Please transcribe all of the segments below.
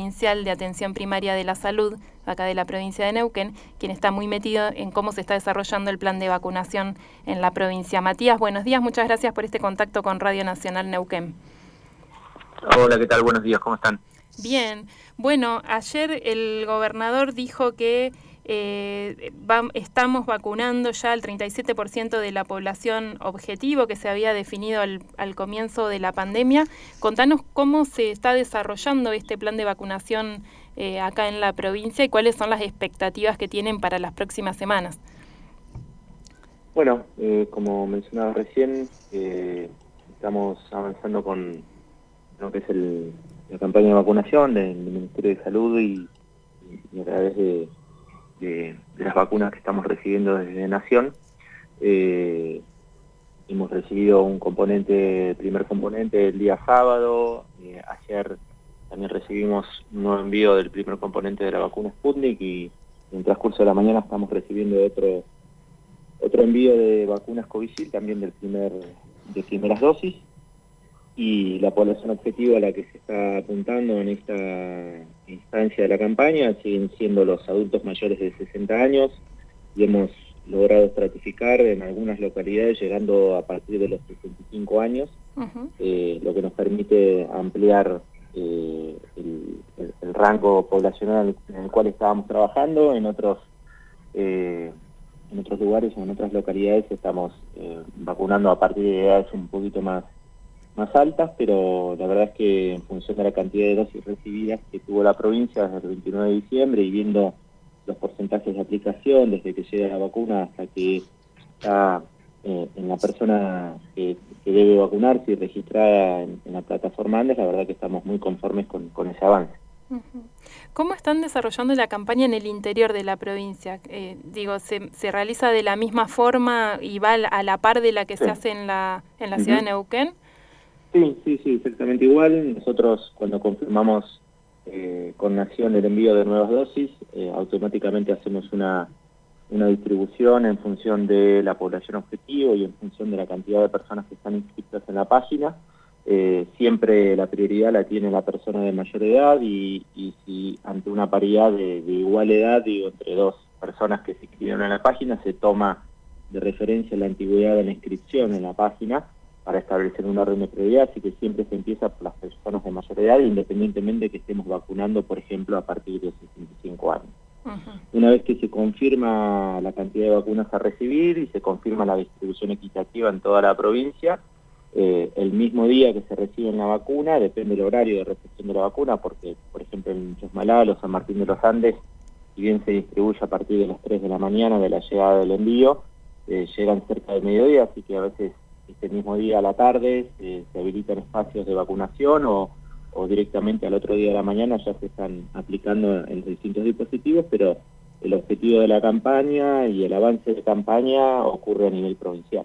provincial de Atención Primaria de la Salud, acá de la provincia de Neuquén, quien está muy metido en cómo se está desarrollando el plan de vacunación en la provincia. Matías, buenos días, muchas gracias por este contacto con Radio Nacional Neuquén. Hola, ¿qué tal? Buenos días, ¿cómo están? Bien, bueno, ayer el gobernador dijo que estamos vacunando ya al 37% de la población objetivo que se había definido al comienzo de la pandemia. Contanos cómo se está desarrollando este plan de vacunación acá en la provincia y cuáles son las expectativas que tienen para las próximas semanas. Bueno, como mencionaba recién, estamos avanzando con lo que es la campaña de vacunación del Ministerio de Salud y a través de las vacunas que estamos recibiendo desde Nación. Hemos recibido primer componente el día sábado. Ayer también recibimos un nuevo envío del primer componente de la vacuna Sputnik y en el transcurso de la mañana estamos recibiendo otro envío de vacunas Covishield, también de primeras dosis. Y la población objetivo a la que se está apuntando en esta instancia de la campaña siguen siendo los adultos mayores de 60 años y hemos logrado estratificar en algunas localidades llegando a partir de los 65 años, lo que nos permite ampliar el rango poblacional en el cual estábamos trabajando. En otros lugares o en otras localidades estamos vacunando a partir de edades un poquito más altas, pero la verdad es que en función de la cantidad de dosis recibidas que tuvo la provincia desde el 29 de diciembre y viendo los porcentajes de aplicación desde que llega la vacuna hasta que está en la persona que debe vacunarse y registrada en la plataforma Andes, la verdad que estamos muy conformes con ese avance. ¿Cómo están desarrollando la campaña en el interior de la provincia? ¿Se realiza de la misma forma y va a la par de la que se hace en la ciudad de Neuquén? Sí, exactamente igual. Nosotros cuando confirmamos con Nación el envío de nuevas dosis, automáticamente hacemos una distribución en función de la población objetivo y en función de la cantidad de personas que están inscritas en la página. Siempre la prioridad la tiene la persona de mayor edad y si ante una paridad de igual edad, entre dos personas que se inscribieron en la página, se toma de referencia la antigüedad de la inscripción en la página para establecer un orden de prioridad, así que siempre se empieza por las personas de mayor edad, independientemente de que estemos vacunando, por ejemplo, a partir de 65 años. Una vez que se confirma la cantidad de vacunas a recibir y se confirma la distribución equitativa en toda la provincia, el mismo día que se recibe la vacuna, depende del horario de recepción de la vacuna, porque, por ejemplo, en Chosmalal o San Martín de los Andes, si bien se distribuye a partir de las 3 de la mañana de la llegada del envío, llegan cerca de mediodía, así que a veces este mismo día a la tarde se habilitan espacios de vacunación o directamente al otro día de la mañana ya se están aplicando en los distintos dispositivos, pero el objetivo de la campaña y el avance de campaña ocurre a nivel provincial.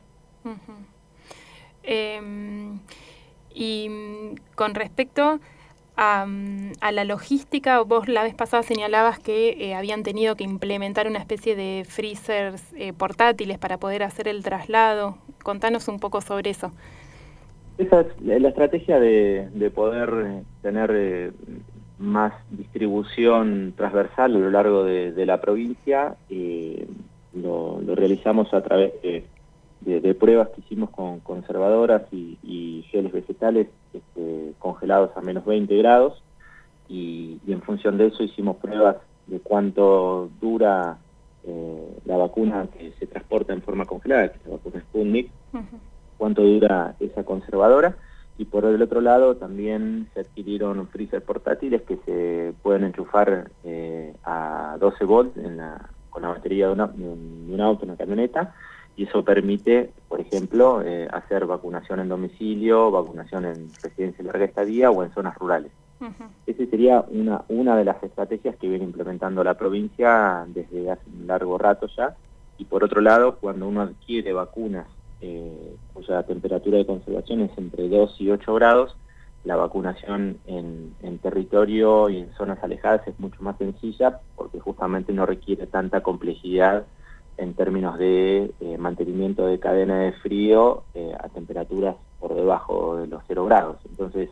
Y con respecto a la logística, vos la vez pasada señalabas que habían tenido que implementar una especie de freezers portátiles para poder hacer el traslado. Contanos un poco sobre eso. Esa es la estrategia de poder tener más distribución transversal a lo largo de la provincia. Lo realizamos a través de pruebas que hicimos con conservadoras y geles vegetales congelados a menos 20 grados y en función de eso hicimos pruebas de cuánto dura la vacuna que se transporta en forma congelada, que es la vacuna Sputnik, cuánto dura esa conservadora, y por el otro lado también se adquirieron freezer portátiles que se pueden enchufar a 12 volts con la batería de un auto, una camioneta, y eso permite, por ejemplo, hacer vacunación en domicilio, vacunación en residencia de larga estadía o en zonas rurales. Esa sería una de las estrategias que viene implementando la provincia desde hace un largo rato ya. Y por otro lado, cuando uno adquiere vacunas cuya temperatura de conservación es entre 2 y 8 grados, la vacunación en territorio y en zonas alejadas es mucho más sencilla porque justamente no requiere tanta complejidad en términos de mantenimiento de cadena de frío a temperaturas por debajo de los 0 grados. Entonces,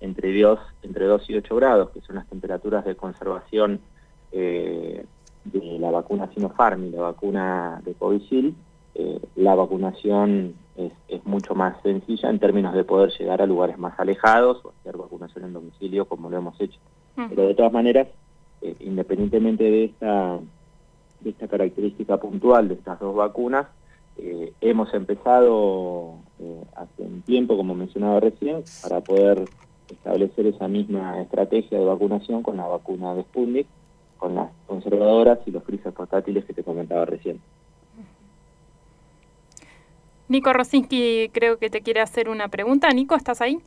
entre 2 y 8 grados, que son las temperaturas de conservación de la vacuna Sinopharm y la vacuna de Covishield, la vacunación es mucho más sencilla en términos de poder llegar a lugares más alejados o hacer vacunación en domicilio como lo hemos hecho. Pero de todas maneras, independientemente de esta característica puntual de estas dos vacunas, hemos empezado hace un tiempo, como mencionaba recién, para poder establecer esa misma estrategia de vacunación con la vacuna de Sputnik, con las conservadoras y los freezer portátiles que te comentaba recién. Nico Rosinski creo que te quiere hacer una pregunta. Nico, ¿estás ahí?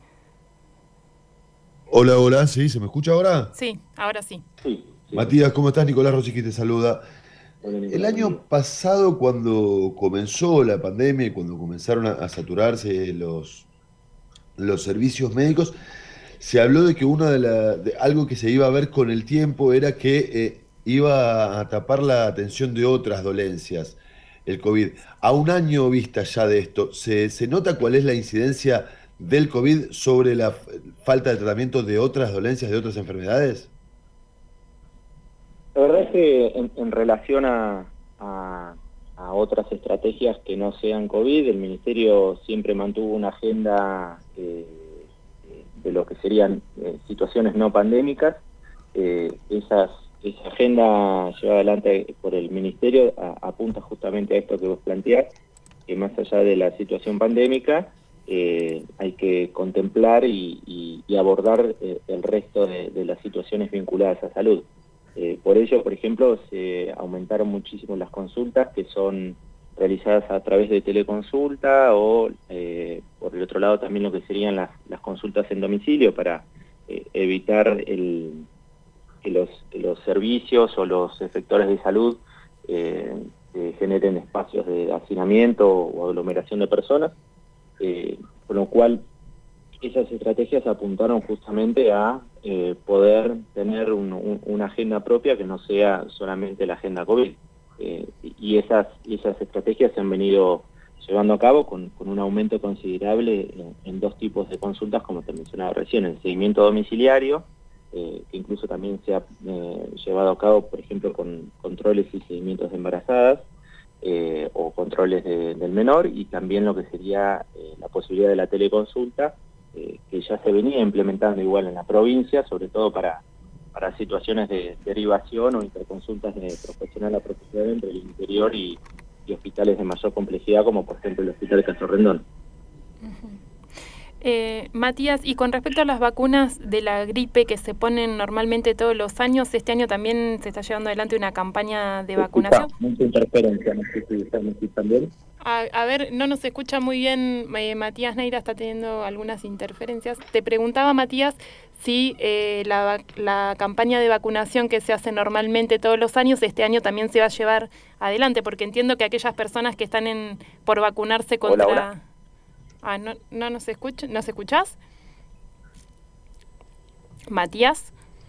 Hola, ¿sí? ¿Se me escucha ahora? Sí, ahora sí. Sí. Matías, ¿cómo estás? Nicolás Rosinski te saluda. Hola, Nicolás, El año pasado, cuando comenzó la pandemia y cuando comenzaron a saturarse los servicios médicos, se habló de que de algo que se iba a ver con el tiempo era que iba a tapar la atención de otras dolencias, el COVID. A un año vista ya de esto, ¿se nota cuál es la incidencia del COVID sobre la falta de tratamiento de otras dolencias, de otras enfermedades? La verdad es que en relación a otras estrategias que no sean COVID, el Ministerio siempre mantuvo una agenda de lo que serían situaciones no pandémicas. Esa agenda llevada adelante por el Ministerio apunta justamente a esto que vos planteás, que más allá de la situación pandémica, hay que contemplar y abordar el resto de las situaciones vinculadas a salud. Por ello, por ejemplo, se aumentaron muchísimo las consultas que son realizadas a través de teleconsulta o, por el otro lado, también lo que serían las consultas en domicilio para evitar que los servicios o los efectores de salud generen espacios de hacinamiento o aglomeración de personas, con lo cual esas estrategias apuntaron justamente a poder tener una agenda propia que no sea solamente la agenda COVID. Y esas estrategias se han venido llevando a cabo con un aumento considerable en dos tipos de consultas, como te mencionaba recién: el seguimiento domiciliario, que incluso también se ha llevado a cabo, por ejemplo, con controles y seguimientos de embarazadas, o controles del menor, y también lo que sería la posibilidad de la teleconsulta, que ya se venía implementando igual en la provincia, sobre todo para situaciones de derivación o interconsultas de profesional a profesional entre el interior y hospitales de mayor complejidad, como por ejemplo el Hospital Castro Rendón. Matías, y con respecto a las vacunas de la gripe que se ponen normalmente todos los años, este año también se está llevando adelante una campaña de vacunación. Mucha interferencia, no sé si están también. A ver, no nos escucha muy bien, Matías Neira está teniendo algunas interferencias. Te preguntaba, Matías, si la campaña de vacunación que se hace normalmente todos los años, este año también se va a llevar adelante, porque entiendo que aquellas personas que están por vacunarse contra... Hola. No nos escucha, ¿nos escuchás? Matías.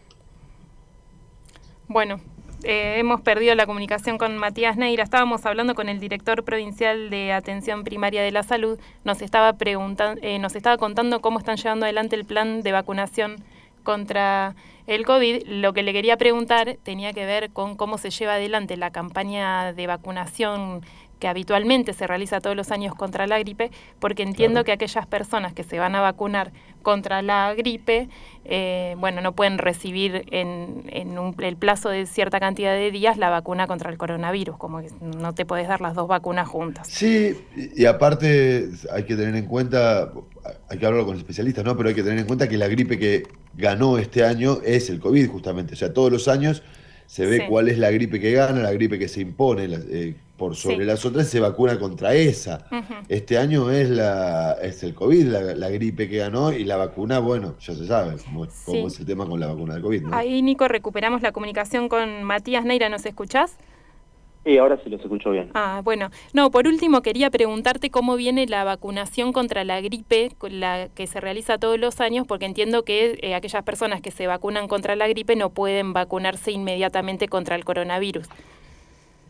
Bueno, hemos perdido la comunicación con Matías Neira. Estábamos hablando con el director provincial de Atención Primaria de la Salud. Nos estaba contando cómo están llevando adelante el plan de vacunación contra el COVID. Lo que le quería preguntar tenía que ver con cómo se lleva adelante la campaña de vacunación que habitualmente se realiza todos los años contra la gripe, porque entiendo que aquellas personas que se van a vacunar contra la gripe, no pueden recibir en el plazo de cierta cantidad de días la vacuna contra el coronavirus, como que no te podés dar las dos vacunas juntas. Sí, y aparte hay que tener en cuenta, hay que hablarlo con especialistas, ¿no? Pero hay que tener en cuenta que la gripe que ganó este año es el COVID, justamente. O sea, todos los años se ve cuál es la gripe que gana, la gripe que se impone por sobre las otras, se vacuna contra esa. Este año es el COVID, la gripe que ganó, y la vacuna, bueno, ya se sabe cómo es el tema con la vacuna del COVID, ¿no? Ahí, Nico, recuperamos la comunicación con Matías Neira, ¿nos escuchás? Sí, ahora sí los escucho bien. Bueno. No, por último quería preguntarte cómo viene la vacunación contra la gripe, la que se realiza todos los años, porque entiendo que aquellas personas que se vacunan contra la gripe no pueden vacunarse inmediatamente contra el coronavirus.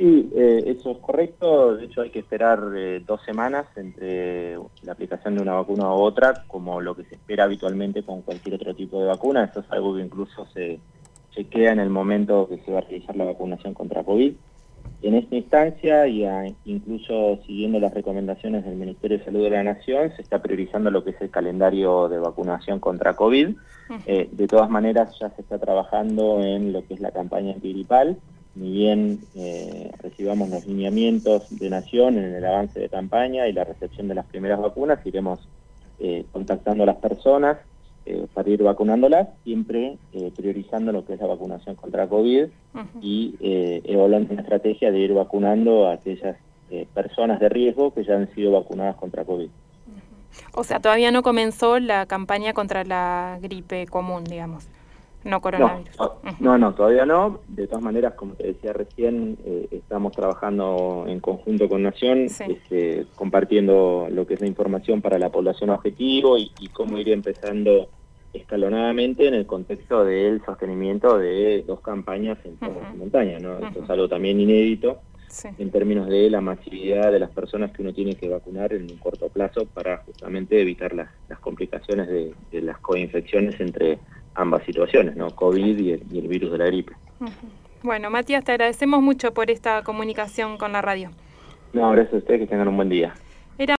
Sí, eso es correcto. De hecho, hay que esperar 2 semanas entre la aplicación de una vacuna u otra, como lo que se espera habitualmente con cualquier otro tipo de vacuna. Esto es algo que incluso se chequea en el momento que se va a realizar la vacunación contra COVID. En esta instancia, y incluso siguiendo las recomendaciones del Ministerio de Salud de la Nación, se está priorizando lo que es el calendario de vacunación contra COVID. De todas maneras, ya se está trabajando en lo que es la campaña antigripal. Ni bien recibamos los lineamientos de Nación en el avance de campaña y la recepción de las primeras vacunas, iremos contactando a las personas para ir vacunándolas, siempre priorizando lo que es la vacunación contra COVID y evaluando una estrategia de ir vacunando a aquellas personas de riesgo que ya han sido vacunadas contra COVID. O sea, todavía no comenzó la campaña contra la gripe común, digamos. No coronavirus. No, todavía no. De todas maneras, como te decía recién, estamos trabajando en conjunto con Nación, compartiendo lo que es la información para la población objetivo y cómo ir empezando escalonadamente en el contexto del sostenimiento de 2 campañas en toda la montaña, ¿no? Esto es algo también inédito en términos de la masividad de las personas que uno tiene que vacunar en un corto plazo para justamente evitar las complicaciones de las coinfecciones entre ambas situaciones, ¿no? COVID y el virus de la gripe. Bueno, Matías, te agradecemos mucho por esta comunicación con la radio. No, gracias a ustedes, que tengan un buen día.